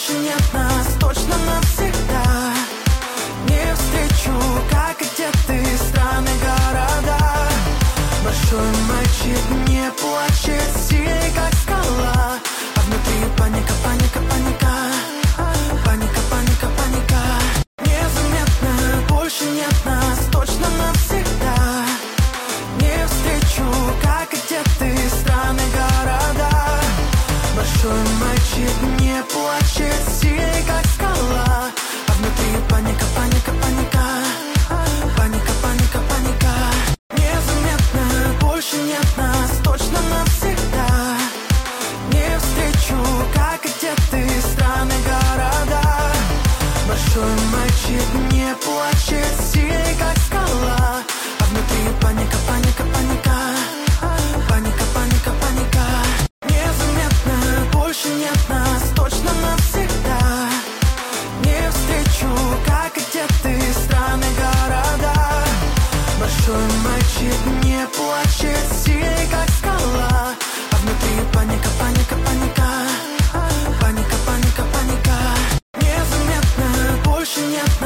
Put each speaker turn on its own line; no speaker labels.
больше нет нас, точно навсегда. Не встречу, как одеты страны, города. Большой мальчик не плачет, сильный как скала, а внутри паника, паника, паника. Паника, паника, паника. Незаметно, больше нет нас, точно навсегда. Не встречу, как одеты страны, города. Большой мальчик не плачет, сильный как скала, а внутри паника, паника, паника. Паника, паника, паника. Незаметно, больше нет нас, точно навсегда. Не встречу, как одеты страны, города. Большой мальчик не плачет, сильный как скала, а внутри паника, паника, паника. Паника, паника, паника. Незаметно, больше нет нас, точно навсегда. Не встречу, как одеты страны, города. Большой мальчик не плачет, сильный как скала, а внутри паника, паника, паника. Паника, паника, паника. Незаметно, больше нет нас.